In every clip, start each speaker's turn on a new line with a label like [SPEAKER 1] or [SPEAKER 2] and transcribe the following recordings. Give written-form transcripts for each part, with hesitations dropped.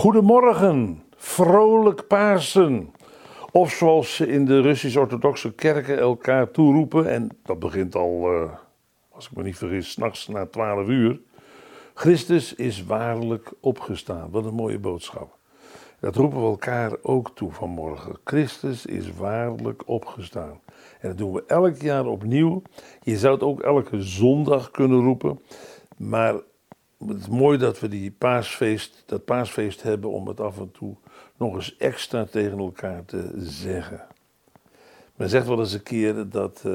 [SPEAKER 1] Goedemorgen, vrolijk Pasen. Of zoals ze in de Russisch-orthodoxe kerken elkaar toeroepen, en dat begint al, als ik me niet vergis, 's nachts na 12 uur. Christus is waarlijk opgestaan. Wat een mooie boodschap. Dat roepen we elkaar ook toe vanmorgen. Christus is waarlijk opgestaan. En dat doen we elk jaar opnieuw. Je zou het ook elke zondag kunnen roepen. Maar het is mooi dat we dat paasfeest hebben om het af en toe nog eens extra tegen elkaar te zeggen. Men zegt wel eens een keer dat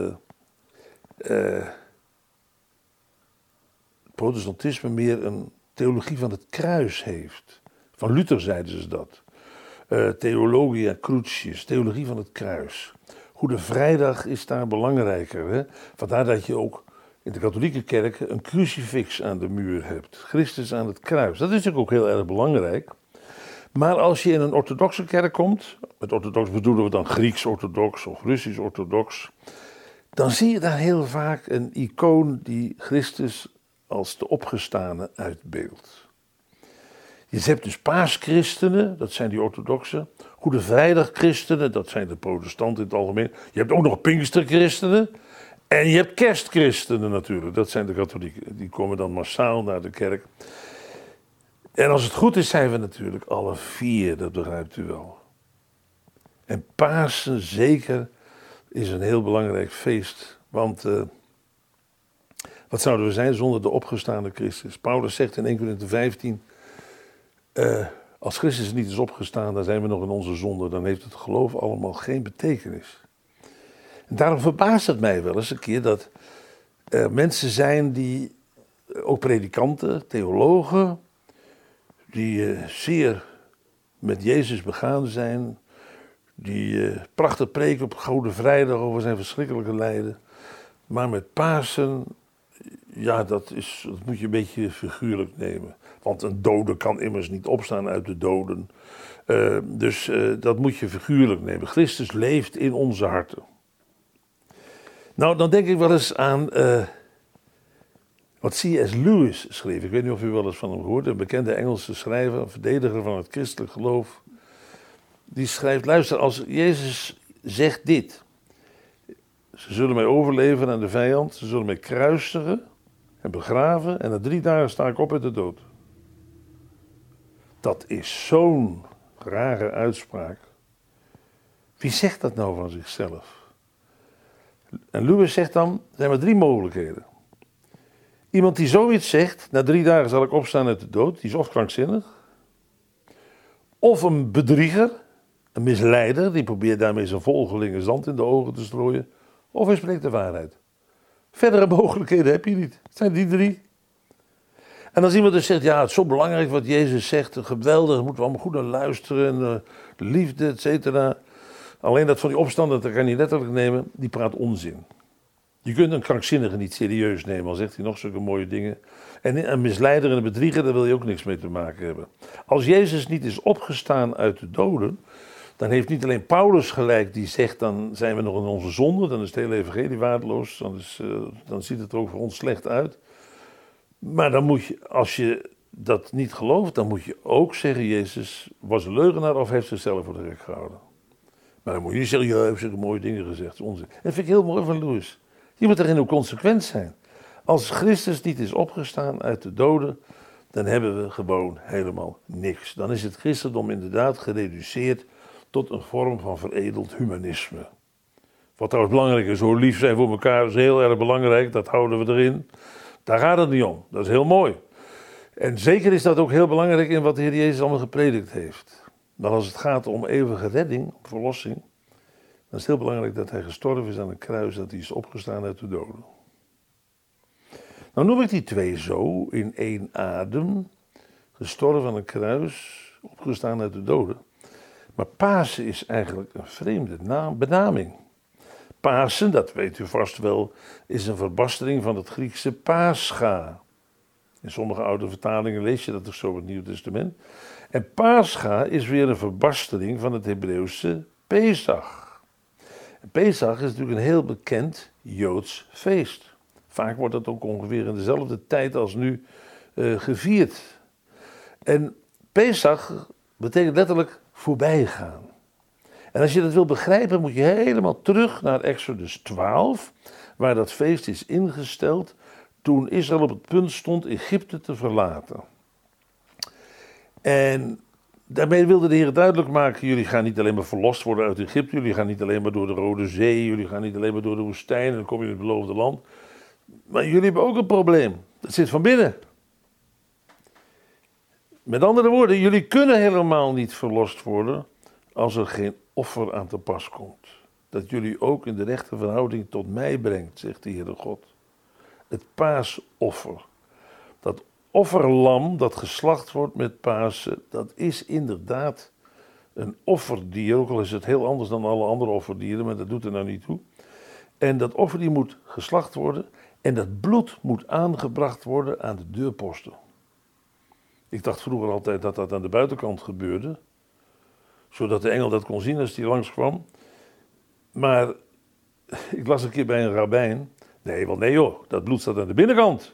[SPEAKER 1] protestantisme meer een theologie van het kruis heeft. Van Luther zeiden ze dat. Theologia crucis, theologie van het kruis. Goede Vrijdag is daar belangrijker. Hè? Vandaar dat je ook in de katholieke kerk een crucifix aan de muur hebt. Christus aan het kruis. Dat is natuurlijk ook heel erg belangrijk. Maar als je in een orthodoxe kerk komt, met orthodox bedoelen we dan Grieks-orthodox of Russisch-orthodox, dan zie je daar heel vaak een icoon die Christus als de opgestane uitbeeldt. Je hebt dus paaschristenen, dat zijn die orthodoxen. Goede Vrijdag-christenen, dat zijn de protestanten in het algemeen. Je hebt ook nog Pinksterchristenen. En je hebt kerstchristenen natuurlijk, dat zijn de katholieken. Die komen dan massaal naar de kerk. En als het goed is, zijn we natuurlijk alle vier, dat begrijpt u wel. En Pasen zeker is een heel belangrijk feest. Want wat zouden we zijn zonder de opgestaande Christus? Paulus zegt in 1 Korinther 15... als Christus niet is opgestaan, dan zijn we nog in onze zonde. Dan heeft het geloof allemaal geen betekenis. En daarom verbaast het mij wel eens een keer dat er mensen zijn die, ook predikanten, theologen, die zeer met Jezus begaan zijn, die prachtig preken op Goede Vrijdag over zijn verschrikkelijke lijden. Maar met Pasen, ja, dat moet je een beetje figuurlijk nemen. Want een dode kan immers niet opstaan uit de doden. Dus dat moet je figuurlijk nemen. Christus leeft in onze harten. Nou, dan denk ik wel eens aan wat C.S. Lewis schreef. Ik weet niet of u wel eens van hem gehoord hebt. Een bekende Engelse schrijver, een verdediger van het christelijk geloof. Die schrijft, luister, als Jezus zegt dit. Ze zullen mij overleveren aan de vijand. Ze zullen mij kruisigen en begraven. En na 3 dagen sta ik op uit de dood. Dat is zo'n rare uitspraak. Wie zegt dat nou van zichzelf? En Lewis zegt dan, er zijn maar 3 mogelijkheden. Iemand die zoiets zegt, na 3 dagen zal ik opstaan uit de dood, die is of krankzinnig. Of een bedrieger, een misleider, die probeert daarmee zijn volgelingen zand in de ogen te strooien. Of hij spreekt de waarheid. Verdere mogelijkheden heb je niet. Het zijn die 3. En als iemand dus zegt, ja, het is zo belangrijk wat Jezus zegt, geweldig, moeten we allemaal goed naar luisteren, en de liefde, et cetera. Alleen dat van die opstanden, dat kan je letterlijk nemen, die praat onzin. Je kunt een krankzinnige niet serieus nemen, al zegt hij nog zulke mooie dingen. En een misleider en een bedrieger, daar wil je ook niks mee te maken hebben. Als Jezus niet is opgestaan uit de doden, dan heeft niet alleen Paulus gelijk die zegt, dan zijn we nog in onze zonde, dan is het hele evangelie waardeloos, dan ziet het er ook voor ons slecht uit. Maar dan moet je, als je dat niet gelooft, dan moet je ook zeggen, Jezus was een leugenaar of heeft zichzelf voor de gek gehouden. Maar dan moet je niet zeggen, ja, hij heeft zulke mooie dingen gezegd. Dat is onzin. En dat vind ik heel mooi van Lewis. Je moet daarin ook consequent zijn. Als Christus niet is opgestaan uit de doden, dan hebben we gewoon helemaal niks. Dan is het christendom inderdaad gereduceerd tot een vorm van veredeld humanisme. Wat trouwens belangrijk is, hoor, lief zijn voor elkaar is heel erg belangrijk, dat houden we erin. Daar gaat het niet om, dat is heel mooi. En zeker is dat ook heel belangrijk in wat de Heer Jezus allemaal gepredikt heeft. Maar als het gaat om eeuwige redding, om verlossing, dan is het heel belangrijk dat hij gestorven is aan een kruis, dat hij is opgestaan uit de doden. Nou noem ik die 2 zo, in 1 adem, gestorven aan een kruis, opgestaan uit de doden. Maar Pasen is eigenlijk een vreemde benaming. Pasen, dat weet u vast wel, is een verbastering van het Griekse pascha. In sommige oude vertalingen lees je dat toch zo in het Nieuw Testament. En Pascha is weer een verbastering van het Hebreeuwse Pesach. En Pesach is natuurlijk een heel bekend Joods feest. Vaak wordt dat ook ongeveer in dezelfde tijd als nu gevierd. En Pesach betekent letterlijk voorbij gaan. En als je dat wil begrijpen, moet je helemaal terug naar Exodus 12, waar dat feest is ingesteld toen Israël op het punt stond Egypte te verlaten. En daarmee wilde de Heer duidelijk maken, jullie gaan niet alleen maar verlost worden uit Egypte, jullie gaan niet alleen maar door de Rode Zee, jullie gaan niet alleen maar door de woestijn en dan kom je in het beloofde land. Maar jullie hebben ook een probleem, dat zit van binnen. Met andere woorden, jullie kunnen helemaal niet verlost worden als er geen offer aan te pas komt. Dat jullie ook in de rechte verhouding tot mij brengt, zegt de Heere God. Het paasoffer. Dat offerlam dat geslacht wordt met Pasen, dat is inderdaad een offerdier. Ook al is het heel anders dan alle andere offerdieren, maar dat doet er nou niet toe. En dat offerdier moet geslacht worden en dat bloed moet aangebracht worden aan de deurposten. Ik dacht vroeger altijd dat dat aan de buitenkant gebeurde, zodat de engel dat kon zien als die langskwam. Maar ik las een keer bij een rabbijn, nee joh, dat bloed staat aan de binnenkant.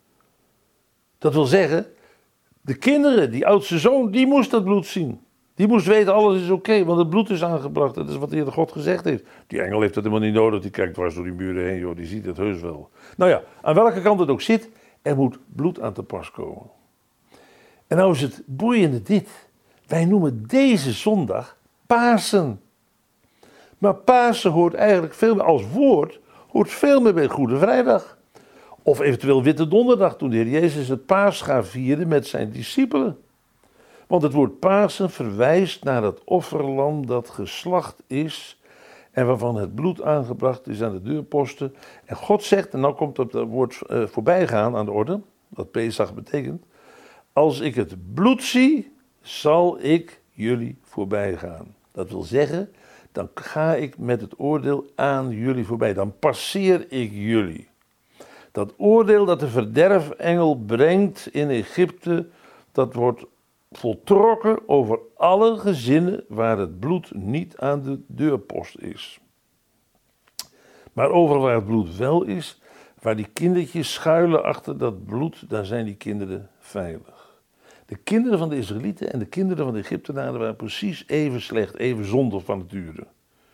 [SPEAKER 1] Dat wil zeggen, de kinderen, die oudste zoon, die moest dat bloed zien. Die moest weten, alles is oké, want het bloed is aangebracht. Dat is wat de Heer God gezegd heeft. Die engel heeft dat helemaal niet nodig, die kijkt dwars door die muren heen, joh, die ziet het heus wel. Nou ja, aan welke kant het ook zit, er moet bloed aan te pas komen. En nou is het boeiende dit. Wij noemen deze zondag Pasen. Maar Pasen hoort eigenlijk veel meer, als woord, hoort veel meer bij Goede Vrijdag. Of eventueel Witte Donderdag, toen de Heer Jezus het Paascha vierde met zijn discipelen. Want het woord Pasen verwijst naar het offerlam dat geslacht is en waarvan het bloed aangebracht is aan de deurposten. En God zegt, en nou komt het woord voorbijgaan aan de orde, wat Pesach betekent. Als ik het bloed zie, zal ik jullie voorbij gaan. Dat wil zeggen, dan ga ik met het oordeel aan jullie voorbij. Dan passeer ik jullie. Dat oordeel dat de verderfengel brengt in Egypte, dat wordt voltrokken over alle gezinnen waar het bloed niet aan de deurpost is. Maar overal waar het bloed wel is, waar die kindertjes schuilen achter dat bloed, daar zijn die kinderen veilig. De kinderen van de Israëlieten en de kinderen van de Egyptenaren waren precies even slecht, even zondig van nature.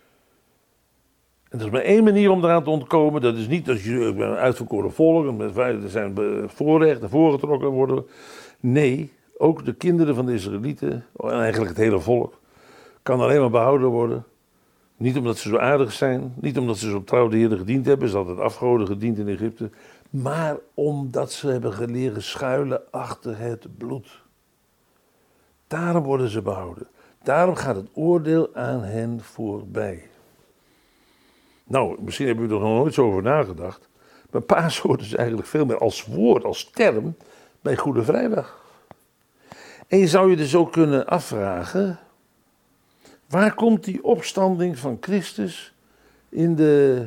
[SPEAKER 1] En er is maar één manier om eraan te ontkomen. Dat is niet dat je een uitverkoren volk, er zijn voorrechten, voorgetrokken worden. Nee, ook de kinderen van de Israëlieten, en eigenlijk het hele volk, kan alleen maar behouden worden. Niet omdat ze zo aardig zijn, niet omdat ze zo trouw de Heer gediend hebben, ze hadden afgoden gediend in Egypte, maar omdat ze hebben leren schuilen achter het bloed. Daarom worden ze behouden. Daarom gaat het oordeel aan hen voorbij. Nou, misschien hebben we er nog nooit zo over nagedacht, maar Pasen hoort dus eigenlijk veel meer als woord, als term, bij Goede Vrijdag. En je zou je dus ook kunnen afvragen, waar komt die opstanding van Christus in de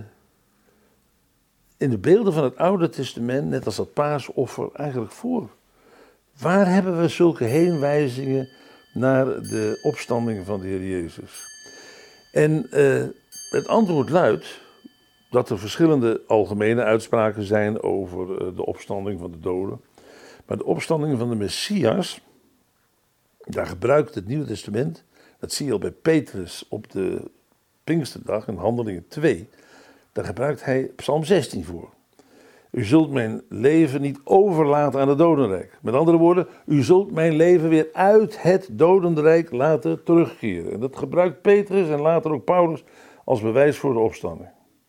[SPEAKER 1] beelden van het Oude Testament, net als dat paasoffer, eigenlijk voor? Waar hebben we zulke heenwijzingen naar de opstanding van de Heer Jezus? En het antwoord luidt dat er verschillende algemene uitspraken zijn over de opstanding van de doden. Maar de opstanding van de Messias, daar gebruikt het Nieuwe Testament, dat zie je al bij Petrus op de Pinksterdag in Handelingen 2, daar gebruikt hij Psalm 16 voor. U zult mijn leven niet overlaten aan het dodenrijk. Met andere woorden, u zult mijn leven weer uit het dodenrijk laten terugkeren. En dat gebruikt Petrus en later ook Paulus als bewijs voor de opstanding.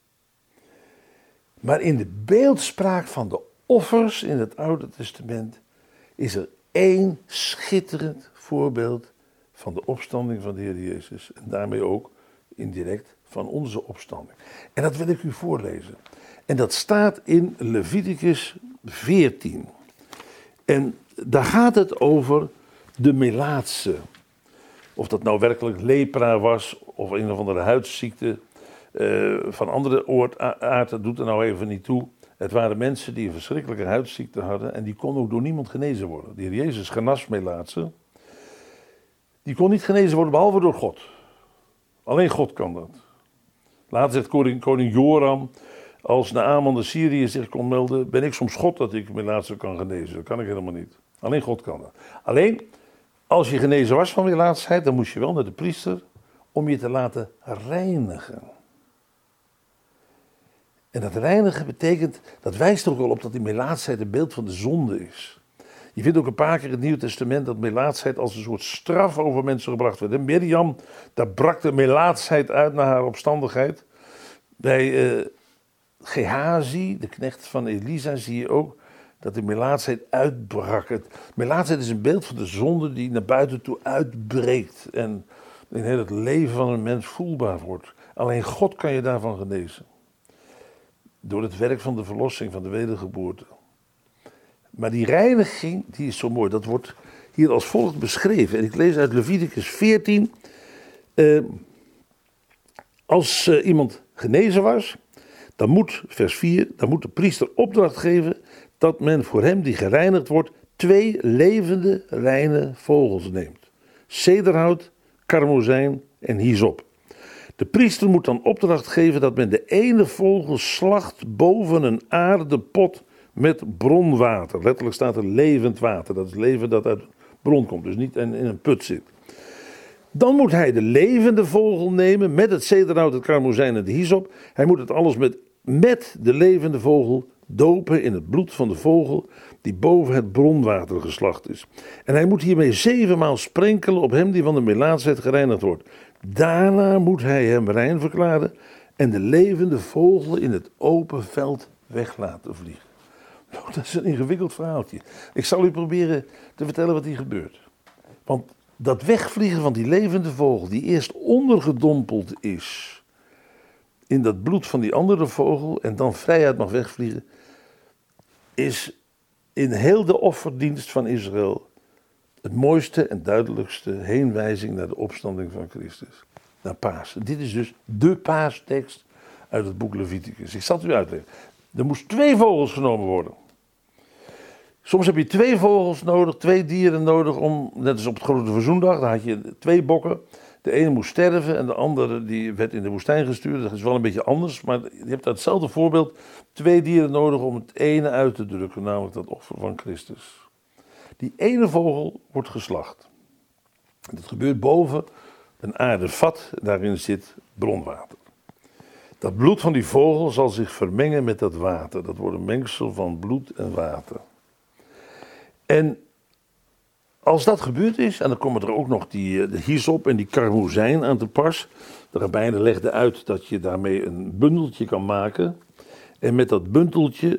[SPEAKER 1] Maar in de beeldspraak van de offers in het Oude Testament is er één schitterend voorbeeld van de opstanding van de Heer Jezus. En daarmee ook indirect van onze opstanding. En dat wil ik u voorlezen. En dat staat in Leviticus 14. En daar gaat het over de melaatse. Of dat nou werkelijk lepra was of een of andere huidziekte van andere aard, dat doet er nou even niet toe. Het waren mensen die een verschrikkelijke huidziekte hadden en die kon ook door niemand genezen worden. De Heer Jezus genas melaatse. Die kon niet genezen worden behalve door God. Alleen God kan dat. Later zegt koning Joram, als Naaman de Syriër zich kon melden, ben ik soms God dat ik melaatse kan genezen. Dat kan ik helemaal niet. Alleen God kan dat. Alleen als je genezen was van melaatsheid, dan moest je wel naar de priester om je te laten reinigen. En dat reinigen betekent, dat wijst er ook wel op dat die melaatsheid een beeld van de zonde is. Je vindt ook een paar keer in het Nieuwe Testament dat melaatsheid als een soort straf over mensen gebracht werd. En Mirjam, daar brak de melaatsheid uit na haar opstandigheid. Bij Gehazi, de knecht van Elisa, zie je ook dat de melaatsheid uitbrak. Melaatsheid is een beeld van de zonde die naar buiten toe uitbreekt. En in heel het leven van een mens voelbaar wordt. Alleen God kan je daarvan genezen. Door het werk van de verlossing, van de wedergeboorte. Maar die reiniging, die is zo mooi. Dat wordt hier als volgt beschreven. En ik lees uit Leviticus 14. Als iemand genezen was, dan moet, vers 4, dan moet de priester opdracht geven dat men voor hem die gereinigd wordt 2 levende, reine vogels neemt. Cederhout, karmozijn en hyssop. De priester moet dan opdracht geven dat men de ene vogel slacht boven een aardepot met bronwater. Letterlijk staat er levend water. Dat is leven dat uit de bron komt, dus niet in een put zit. Dan moet hij de levende vogel nemen met het cederhout, het karmozijn en de hyssop. Hij moet het alles met de levende vogel dopen in het bloed van de vogel die boven het bronwater geslacht is. En hij moet hiermee 7 maal sprenkelen op hem die van de melaatsheid gereinigd wordt. Daarna moet hij hem rein verklaren en de levende vogel in het open veld weg laten vliegen. Nou, dat is een ingewikkeld verhaaltje. Ik zal u proberen te vertellen wat hier gebeurt. Want dat wegvliegen van die levende vogel, die eerst ondergedompeld is in dat bloed van die andere vogel en dan vrijuit mag wegvliegen, is in heel de offerdienst van Israël het mooiste en duidelijkste heenwijzing naar de opstanding van Christus. Naar Pasen. Dit is dus de paastekst uit het boek Leviticus. Ik zal het u uitleggen. Er moest 2 vogels genomen worden. Soms heb je 2 vogels nodig, 2 dieren nodig om, net als op het Grote Verzoendag, dan had je 2 bokken. De ene moest sterven en de andere die werd in de woestijn gestuurd. Dat is wel een beetje anders, maar je hebt hetzelfde voorbeeld. 2 dieren nodig om het ene uit te drukken, namelijk dat offer van Christus. Die ene vogel wordt geslacht. Dat gebeurt boven een aarden vat, daarin zit bronwater. Dat bloed van die vogel zal zich vermengen met dat water. Dat wordt een mengsel van bloed en water. En als dat gebeurd is, en dan komen er ook nog de hyssop en die karmozijn aan te pas. De rabbijnen legden uit dat je daarmee een bundeltje kan maken. En met dat bundeltje,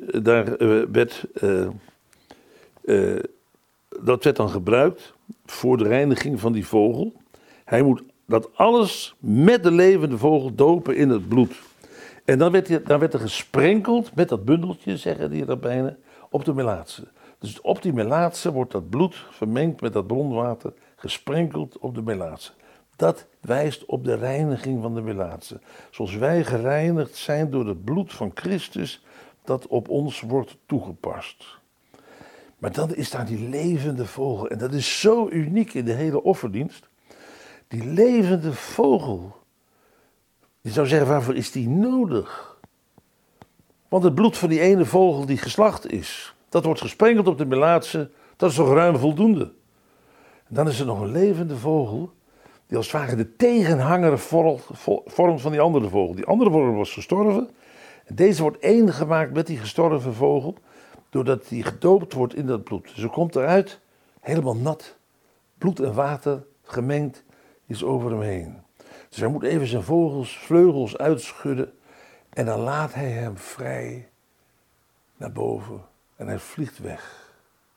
[SPEAKER 1] dat werd dan gebruikt voor de reiniging van die vogel. Hij moet dat alles met de levende vogel dopen in het bloed. En dan werd er gesprenkeld met dat bundeltje, zeggen die rabbijnen, op de melaatse. Dus op die melaatse wordt dat bloed vermengd met dat bronwater gesprenkeld op de melaatse. Dat wijst op de reiniging van de melaatse. Zoals wij gereinigd zijn door het bloed van Christus dat op ons wordt toegepast. Maar dan is daar die levende vogel. En dat is zo uniek in de hele offerdienst. Die levende vogel. Je zou zeggen, waarvoor is die nodig? Want het bloed van die ene vogel die geslacht is, dat wordt gesprenkeld op de melaatse, dat is toch ruim voldoende. En dan is er nog een levende vogel, die als het ware de tegenhanger vormt van die andere vogel. Die andere vogel was gestorven. En deze wordt één gemaakt met die gestorven vogel, doordat die gedoopt wordt in dat bloed. Dus er komt eruit, helemaal nat, bloed en water gemengd, is over hem heen. Dus hij moet even zijn vleugels uitschudden en dan laat hij hem vrij naar boven en hij vliegt weg.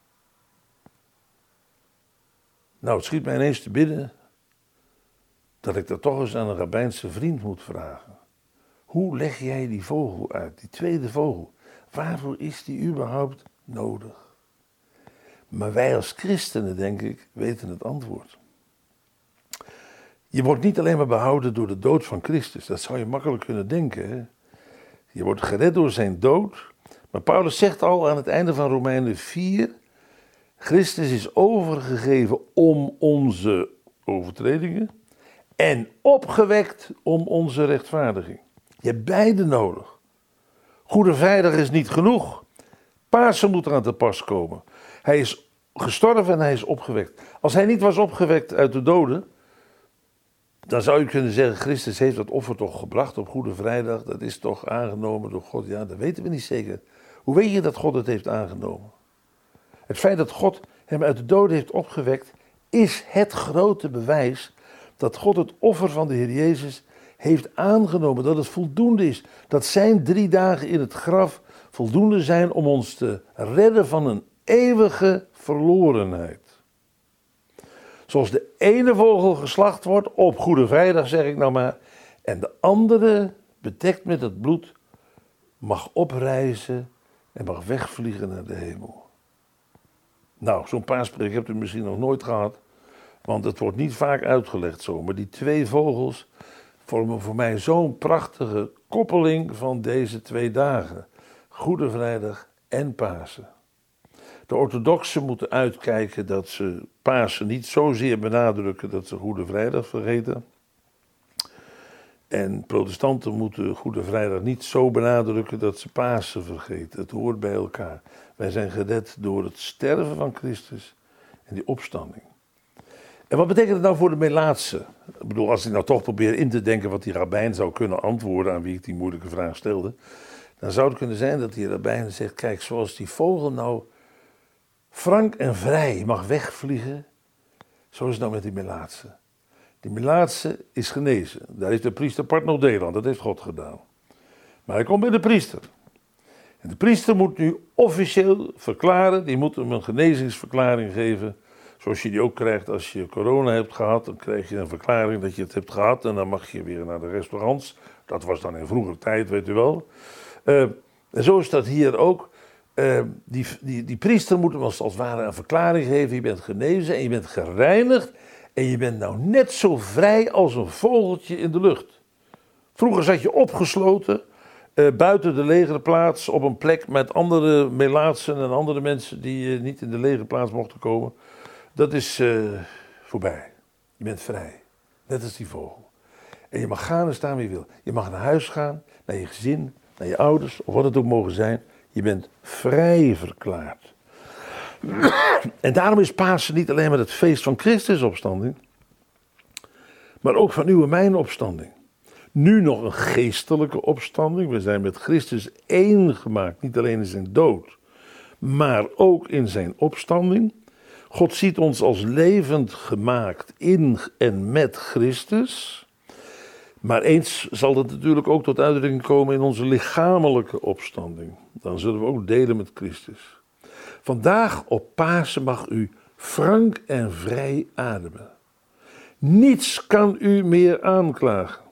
[SPEAKER 1] Nou, het schiet mij ineens te binnen dat ik dat toch eens aan een rabbijnse vriend moet vragen. Hoe leg jij die vogel uit, die tweede vogel? Waarvoor is die überhaupt nodig? Maar wij als christenen, denk ik, weten het antwoord. Je wordt niet alleen maar behouden door de dood van Christus. Dat zou je makkelijk kunnen denken. Hè? Je wordt gered door zijn dood. Maar Paulus zegt al aan het einde van Romeinen 4... Christus is overgegeven om onze overtredingen en opgewekt om onze rechtvaardiging. Je hebt beide nodig. Goede Vrijdag is niet genoeg. Pasen moet eraan te pas komen. Hij is gestorven en hij is opgewekt. Als hij niet was opgewekt uit de doden, dan zou je kunnen zeggen, Christus heeft dat offer toch gebracht op Goede Vrijdag. Dat is toch aangenomen door God. Ja, dat weten we niet zeker. Hoe weet je dat God het heeft aangenomen? Het feit dat God hem uit de doden heeft opgewekt, is het grote bewijs dat God het offer van de Heer Jezus heeft aangenomen. Dat het voldoende is. Dat zijn 3 dagen in het graf voldoende zijn om ons te redden van een eeuwige verlorenheid. Zoals de ene vogel geslacht wordt, op Goede Vrijdag zeg ik nou maar, en de andere, bedekt met het bloed, mag oprijzen en mag wegvliegen naar de hemel. Nou, zo'n paaspreek hebt u misschien nog nooit gehad, want het wordt niet vaak uitgelegd zo. Maar die 2 vogels vormen voor mij zo'n prachtige koppeling van deze 2 dagen. Goede Vrijdag en Pasen. De orthodoxen moeten uitkijken dat ze Pasen niet zozeer benadrukken dat ze Goede Vrijdag vergeten. En protestanten moeten Goede Vrijdag niet zo benadrukken dat ze Pasen vergeten. Het hoort bij elkaar. Wij zijn gered door het sterven van Christus en die opstanding. En wat betekent het nou voor de Melaatse? Ik bedoel, als ik nou toch probeer in te denken wat die rabbijn zou kunnen antwoorden aan wie ik die moeilijke vraag stelde, dan zou het kunnen zijn dat die rabbijn zegt, kijk, zoals die vogel nou frank en vrij mag wegvliegen, zo is het nou met die Melaatse. Die Melaatse is genezen. Daar heeft de priester part nog deel aan, dat heeft God gedaan. Maar hij komt bij de priester. En de priester moet nu officieel verklaren, die moet hem een genezingsverklaring geven, zoals je die ook krijgt als je corona hebt gehad. Dan krijg je een verklaring dat je het hebt gehad en dan mag je weer naar de restaurants. Dat was dan in vroeger tijd, weet u wel. En zo is dat hier ook. Die priester moet hem als het ware een verklaring geven. Je bent genezen en je bent gereinigd. En je bent nou net zo vrij als een vogeltje in de lucht. Vroeger zat je opgesloten buiten de legerplaats op een plek met andere Melaatsen en andere mensen die niet in de legerplaats mochten komen. Dat is voorbij. Je bent vrij. Net als die vogel. En je mag gaan en staan wie je wil. Je mag naar huis gaan, naar je gezin, naar je ouders, of wat het ook mogen zijn. Je bent vrij verklaard. En daarom is Pasen niet alleen maar het feest van Christus opstanding, maar ook van uw en mijn opstanding. Nu nog een geestelijke opstanding. We zijn met Christus één gemaakt, niet alleen in zijn dood, maar ook in zijn opstanding. God ziet ons als levend gemaakt in en met Christus. Maar eens zal dat natuurlijk ook tot uitdrukking komen in onze lichamelijke opstanding. Dan zullen we ook delen met Christus. Vandaag op Pasen mag u frank en vrij ademen. Niets kan u meer aanklagen.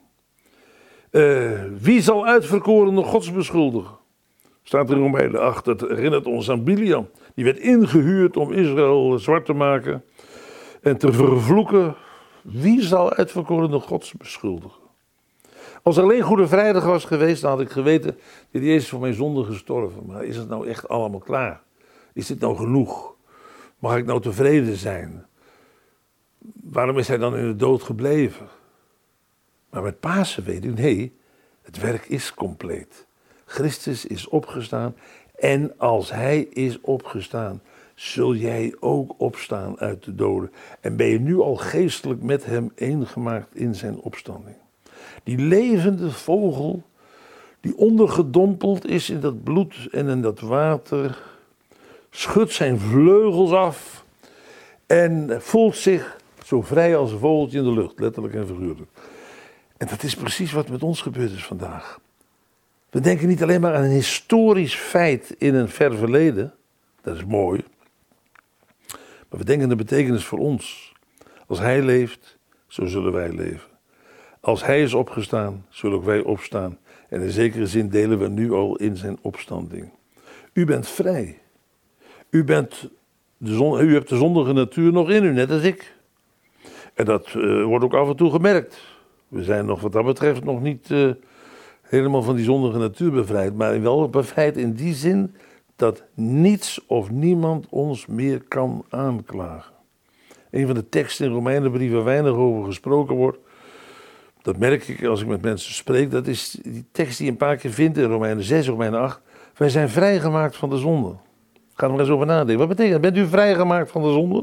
[SPEAKER 1] Wie zal uitverkorene Gods beschuldigen? Staat in Romeinen 8, dat herinnert ons aan Biliam. Die werd ingehuurd om Israël zwart te maken en te vervloeken. Wie zal uitverkorene Gods beschuldigen? Als er alleen Goede Vrijdag was geweest, dan had ik geweten, dat Jezus is voor mijn zonde gestorven. Maar is het nou echt allemaal klaar? Is dit nou genoeg? Mag ik nou tevreden zijn? Waarom is hij dan in de dood gebleven? Maar met Pasen weet u, nee, het werk is compleet. Christus is opgestaan en als hij is opgestaan, zul jij ook opstaan uit de doden. En ben je nu al geestelijk met hem eengemaakt in zijn opstanding. Die levende vogel, die ondergedompeld is in dat bloed en in dat water, schudt zijn vleugels af en voelt zich zo vrij als een vogeltje in de lucht, letterlijk en figuurlijk. En dat is precies wat met ons gebeurd is vandaag. We denken niet alleen maar aan een historisch feit in een ver verleden, dat is mooi, maar we denken aan de betekenis voor ons. Als hij leeft, zo zullen wij leven. Als hij is opgestaan, zullen ook wij opstaan. En in zekere zin delen we nu al in zijn opstanding. U bent vrij. U hebt de zondige natuur nog in u, net als ik. En dat wordt ook af en toe gemerkt. We zijn nog wat dat betreft nog niet helemaal van die zondige natuur bevrijd. Maar wel bevrijd in die zin dat niets of niemand ons meer kan aanklagen. Een van de teksten in Romeinenbrief waar weinig over gesproken wordt, dat merk ik als ik met mensen spreek, dat is die tekst die je een paar keer vindt in Romeinen 6, Romeinen 8. Wij zijn vrijgemaakt van de zonde. Ga er maar eens over nadenken. Wat betekent dat? Bent u vrijgemaakt van de zonde?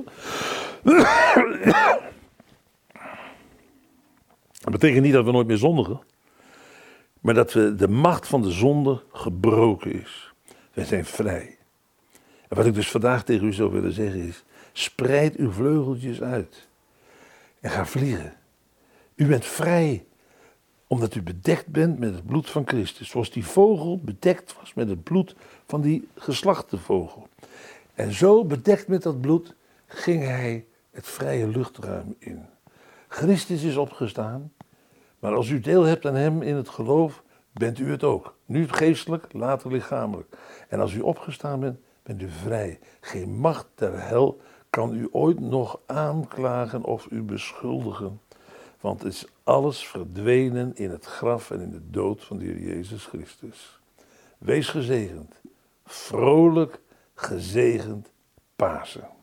[SPEAKER 1] Dat betekent niet dat we nooit meer zondigen. Maar dat de macht van de zonde gebroken is. Wij zijn vrij. En wat ik dus vandaag tegen u zou willen zeggen is, spreid uw vleugeltjes uit. En ga vliegen. U bent vrij. Omdat u bedekt bent met het bloed van Christus. Zoals die vogel bedekt was met het bloed van die geslachte vogel. En zo bedekt met dat bloed ging hij het vrije luchtruim in. Christus is opgestaan. Maar als u deel hebt aan hem in het geloof, bent u het ook. Nu geestelijk, later lichamelijk. En als u opgestaan bent, bent u vrij. Geen macht der hel kan u ooit nog aanklagen of u beschuldigen. Want het is alles verdwenen in het graf en in de dood van de Heer Jezus Christus. Wees gezegend. Vrolijk gezegend Pasen.